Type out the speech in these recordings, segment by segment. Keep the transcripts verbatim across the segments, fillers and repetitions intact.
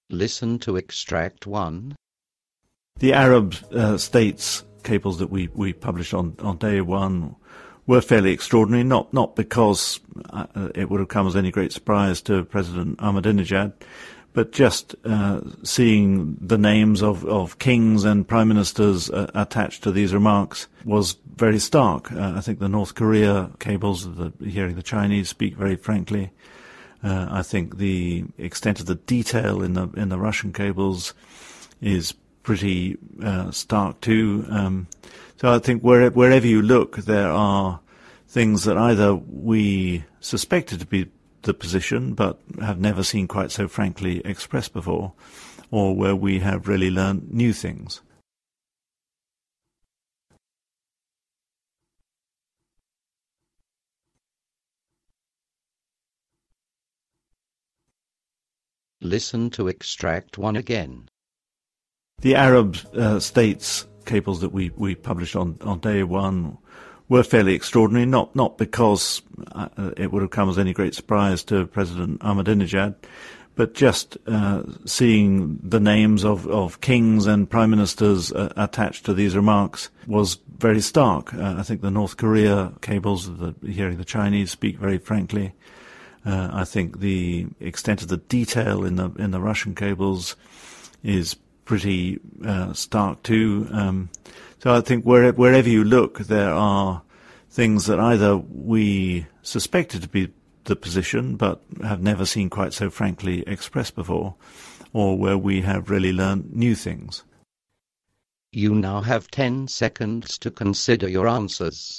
Listen to extract one. The Arab uh, states cables that we, we published on, on day one were fairly extraordinary, not not because uh, it would have come as any great surprise to President Ahmadinejad, but just uh, seeing the names of, of kings and prime ministers uh, attached to these remarks was very stark. Uh, I think the North Korea cables, the, hearing the Chinese speak very frankly, uh, I think the extent of the detail in the in the Russian cables is pretty uh, stark too. Um, so I think where, wherever you look, there are things that either we suspected to be the position but have never seen quite so frankly expressed before, or where we have really learned new things. Listen to extract one again. The Arab uh, states cables that we, we published on, on day one were fairly extraordinary, not not because uh, it would have come as any great surprise to President Ahmadinejad, but just uh, seeing the names of, of kings and prime ministers uh, attached to these remarks was very stark. Uh, I think the North Korea cables, the, hearing the Chinese speak very frankly, uh, I think the extent of the detail in the in the Russian cables is pretty uh, stark too. Um, so I think where, wherever you look, there are things that either we suspected to be the position but have never seen quite so frankly expressed before, or where we have really learned new things. You now have ten seconds to consider your answers.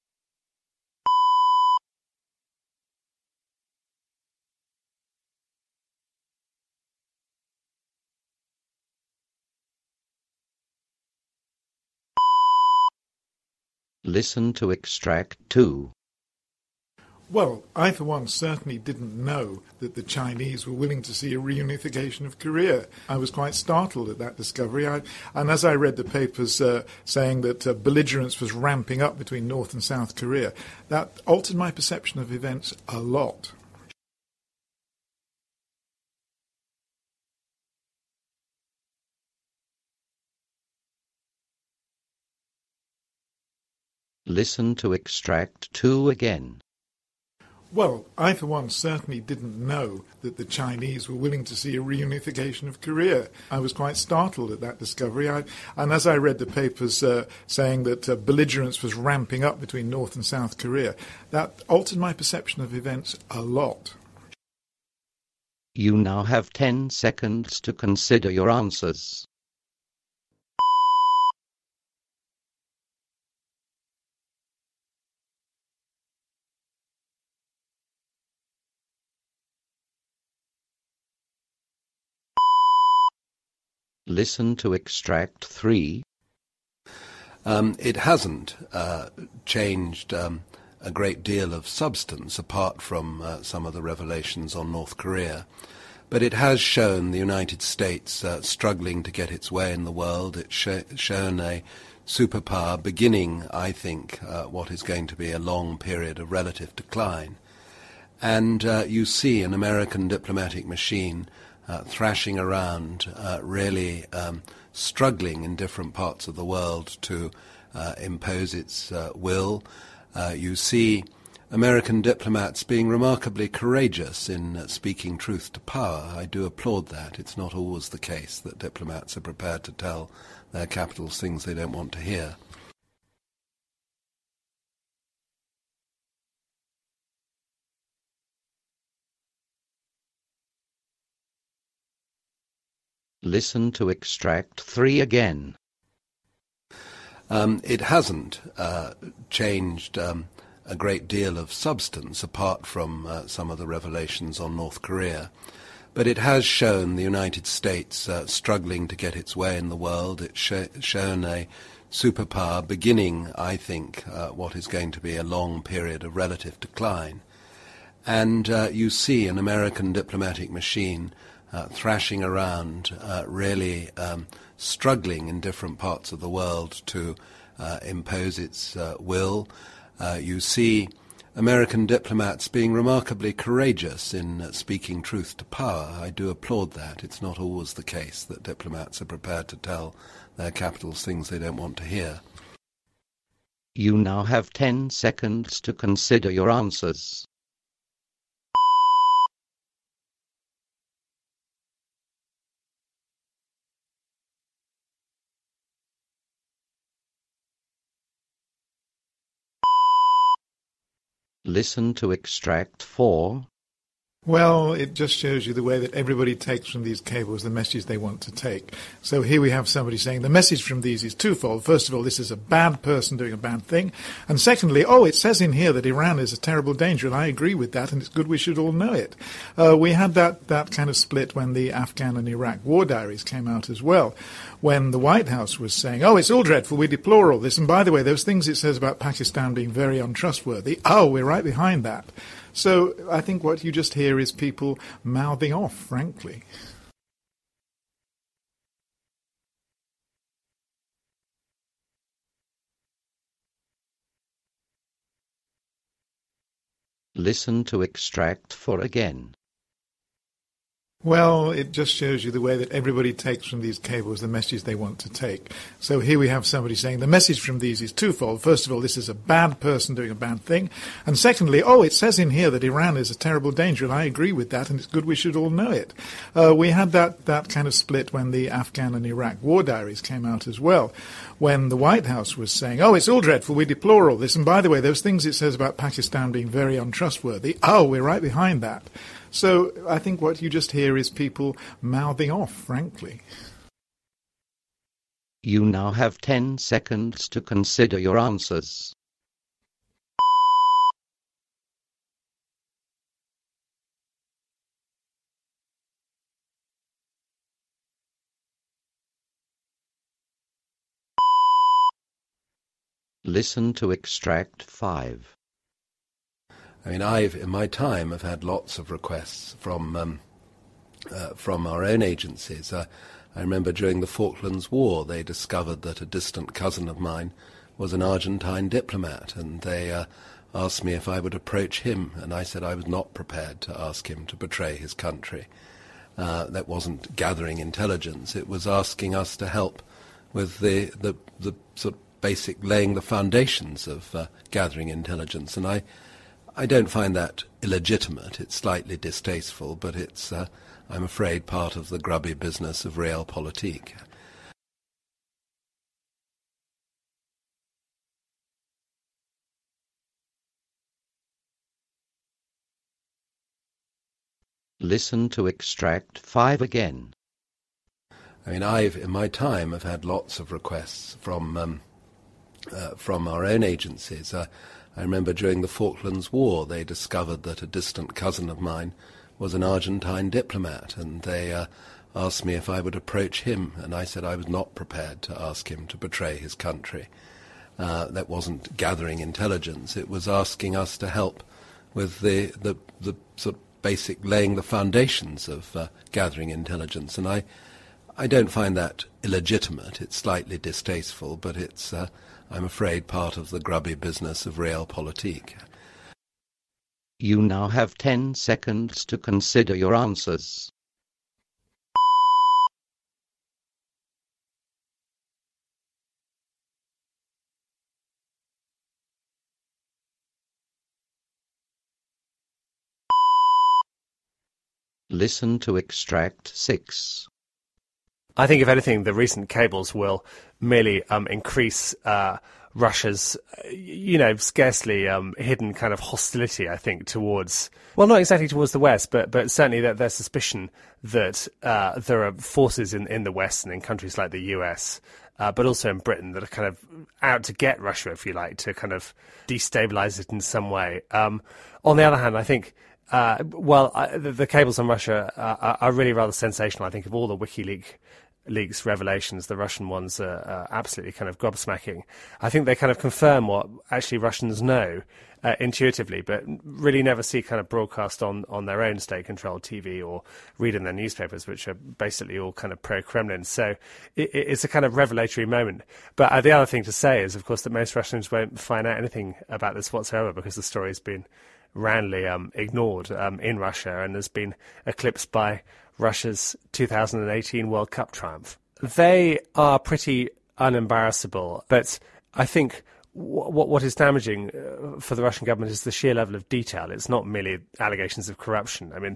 Listen to extract two. Well, I for one certainly didn't know that the Chinese were willing to see a reunification of Korea. I was quite startled at that discovery. I, and as I read the papers uh, saying that uh, belligerence was ramping up between North and South Korea, that altered my perception of events a lot. Listen to extract two again. Well, I for one certainly didn't know that the Chinese were willing to see a reunification of Korea. I was quite startled at that discovery. I, and as I read the papers uh, saying that uh, belligerence was ramping up between North and South Korea, that altered my perception of events a lot. You now have ten seconds to consider your answers. Listen to extract three. Um, it hasn't uh, changed um, a great deal of substance apart from uh, some of the revelations on North Korea. But it has shown the United States uh, struggling to get its way in the world. It's sh- shown a superpower beginning, I think, uh, what is going to be a long period of relative decline. And uh, you see an American diplomatic machine Uh, thrashing around, uh, really um, struggling in different parts of the world to uh, impose its uh, will. Uh, you see American diplomats being remarkably courageous in uh, speaking truth to power. I do applaud that. It's not always the case that diplomats are prepared to tell their capitals things they don't want to hear. Listen to extract three again. Um, it hasn't uh, changed um, a great deal of substance apart from uh, some of the revelations on North Korea. But it has shown the United States uh, struggling to get its way in the world. It's sh- shown a superpower beginning, I think, uh, what is going to be a long period of relative decline. And uh, you see an American diplomatic machine Uh, thrashing around, uh, really um, struggling in different parts of the world to uh, impose its uh, will. Uh, you see American diplomats being remarkably courageous in uh, speaking truth to power. I do applaud that. It's not always the case that diplomats are prepared to tell their capitals things they don't want to hear. You now have ten seconds to consider your answers. Listen to extract four. Well, it just shows you the way that everybody takes from these cables the message they want to take. So here we have somebody saying the message from these is twofold. First of all, this is a bad person doing a bad thing. And secondly, oh, it says in here that Iran is a terrible danger, and I agree with that, and it's good we should all know it. Uh, we had that, that kind of split when the Afghan and Iraq war diaries came out as well, when the White House was saying, oh, it's all dreadful, we deplore all this. And by the way, those things it says about Pakistan being very untrustworthy, oh, we're right behind that. So I think what you just hear is people mouthing off, frankly. Listen to extract four again. Well, it just shows you the way that everybody takes from these cables the message they want to take. So here we have somebody saying the message from these is twofold. First of all, this is a bad person doing a bad thing. And secondly, oh, it says in here that Iran is a terrible danger, and I agree with that, and it's good we should all know it. Uh, we had that, that kind of split when the Afghan and Iraq war diaries came out as well, when the White House was saying, oh, it's all dreadful, we deplore all this. And by the way, those things it says about Pakistan being very untrustworthy, oh, we're right behind that. So I think what you just hear is people mouthing off, frankly. You now have ten seconds to consider your answers. Listen to extract five. I mean, I've, in my time, have had lots of requests from um, uh, from our own agencies. Uh, I remember during the Falklands War, they discovered that a distant cousin of mine was an Argentine diplomat, and they uh, asked me if I would approach him, and I said I was not prepared to ask him to betray his country. Uh, that wasn't gathering intelligence. It was asking us to help with the, the, the sort of basic laying the foundations of uh, gathering intelligence, and I I don't find that illegitimate. It's slightly distasteful, but it's, uh, I'm afraid, part of the grubby business of realpolitik. Listen to extract five again. I mean, I've, in my time, have had lots of requests from um, uh, from our own agencies. Uh, I remember during the Falklands War, they discovered that a distant cousin of mine was an Argentine diplomat, and they uh, asked me if I would approach him, and I said I was not prepared to ask him to betray his country. Uh, that wasn't gathering intelligence. It was asking us to help with the, the, the sort of basic laying the foundations of uh, gathering intelligence, and I, I don't find that illegitimate. It's slightly distasteful, but it's, uh, I'm afraid, part of the grubby business of realpolitik. You now have ten seconds to consider your answers. Listen to extract six. I think, if anything, the recent cables will merely um, increase uh, Russia's, you know, scarcely um, hidden kind of hostility, I think, towards, well, not exactly towards the West, but but certainly that their suspicion that uh, there are forces in, in the West and in countries like the U S, uh, but also in Britain, that are kind of out to get Russia, if you like, to kind of destabilise it in some way. Um, on the other hand, I think, uh, well, I, the, the cables on Russia uh, are, are really rather sensational. I think of all the WikiLeaks leaks revelations, the Russian ones are, are absolutely kind of gobsmacking. I think they kind of confirm what actually Russians know uh, intuitively, but really never see kind of broadcast on, on their own state-controlled T V or read in their newspapers, which are basically all kind of pro-Kremlin. So it, it's a kind of revelatory moment. But uh, the other thing to say is, of course, that most Russians won't find out anything about this whatsoever because the story's been roundly um, ignored um, in Russia and has been eclipsed by Russia's two thousand eighteen World Cup triumph. They are pretty unembarrassable, but I think what what is damaging uh, for the Russian government is the sheer level of detail. It's not merely allegations of corruption. I mean,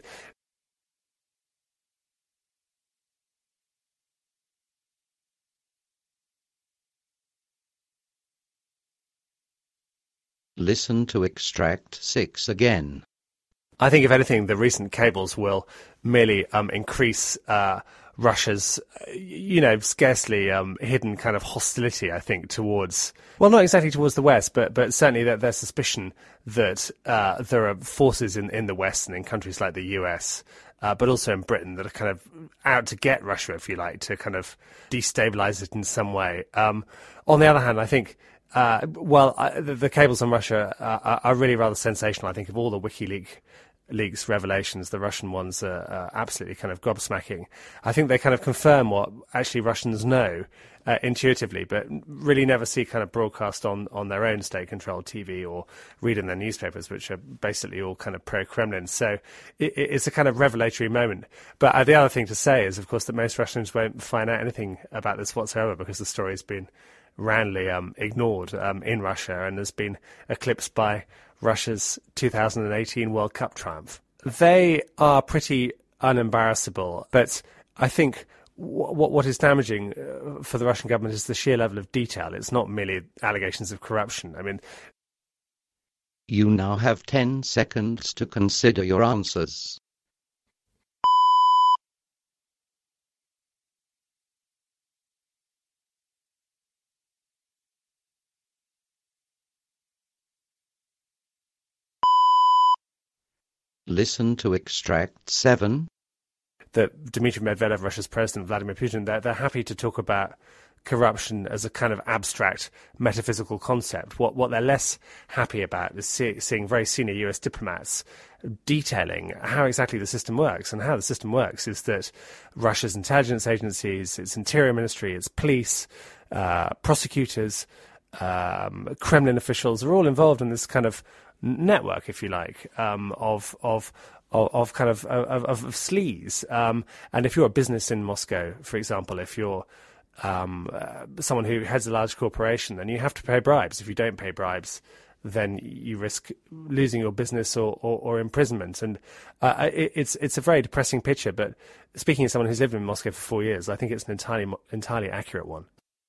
Listen to extract six again. I think, if anything, the recent cables will merely um, increase uh, Russia's, you know, scarcely um, hidden kind of hostility, I think, towards, well, not exactly towards the West, but but certainly that their suspicion that uh, there are forces in, in the West and in countries like the U S, uh, but also in Britain, that are kind of out to get Russia, if you like, to kind of destabilise it in some way. Um, on the other hand, I think Uh, well, I, the, the cables on Russia are, are really rather sensational. I think of all the WikiLeaks leaks revelations, the Russian ones are, are absolutely kind of gobsmacking. I think they kind of confirm what actually Russians know uh, intuitively, but really never see kind of broadcast on, on their own state-controlled T V or read in their newspapers, which are basically all kind of pro-Kremlin. So it, it's a kind of revelatory moment. But uh, the other thing to say is, of course, that most Russians won't find out anything about this whatsoever because the story's been roundly um, ignored um, in Russia and has been eclipsed by Russia's two thousand eighteen World Cup triumph. They are pretty unembarrassable, but I think what what is damaging uh, for the Russian government is the sheer level of detail. It's not merely allegations of corruption. I mean, You now have ten seconds to consider your answers. Listen to extract seven. That Dmitry Medvedev, Russia's president, Vladimir Putin, they're, they're happy to talk about corruption as a kind of abstract metaphysical concept. What what they're less happy about is see, seeing very senior U S diplomats detailing how exactly the system works. And how the system works is that Russia's intelligence agencies, its interior ministry, its police, uh, prosecutors, um, Kremlin officials are all involved in this kind of network, if you like, um, of of of, of kind of of, of, of sleaze. Um, and if you're a business in Moscow, for example, if you're um, uh, someone who heads a large corporation, then you have to pay bribes. If you don't pay bribes, then you risk losing your business or, or, or imprisonment. And uh, it, it's it's a very depressing picture. But speaking as someone who's lived in Moscow for four years, I think it's an entirely entirely accurate one.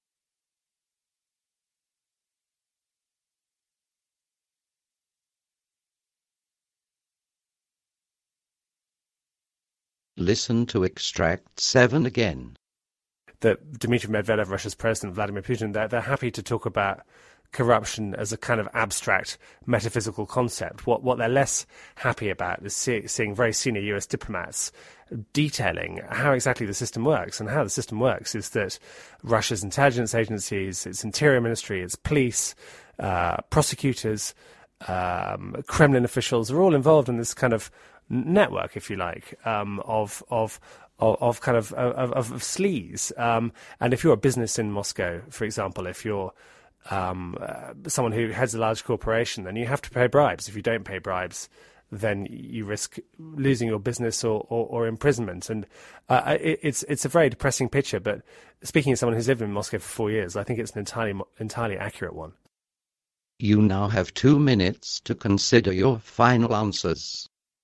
Listen to extract seven again. That Dmitry Medvedev, Russia's president, Vladimir Putin, they're, they're happy to talk about corruption as a kind of abstract metaphysical concept. What what they're less happy about is see, seeing very senior U S diplomats detailing how exactly the system works. And how the system works is that Russia's intelligence agencies, its interior ministry, its police, uh, prosecutors, um, Kremlin officials are all involved in this kind of network, if you like, um, of of of, of kind of of, of, of sleaze. Um, and if you're a business in Moscow, for example, if you're um, uh, someone who heads a large corporation, then you have to pay bribes. If you don't pay bribes, then you risk losing your business or, or, or imprisonment. And uh, it, it's it's a very depressing picture. But speaking as someone who's lived in Moscow for four years, I think it's an entirely entirely accurate one. You now have two minutes to consider your final answers.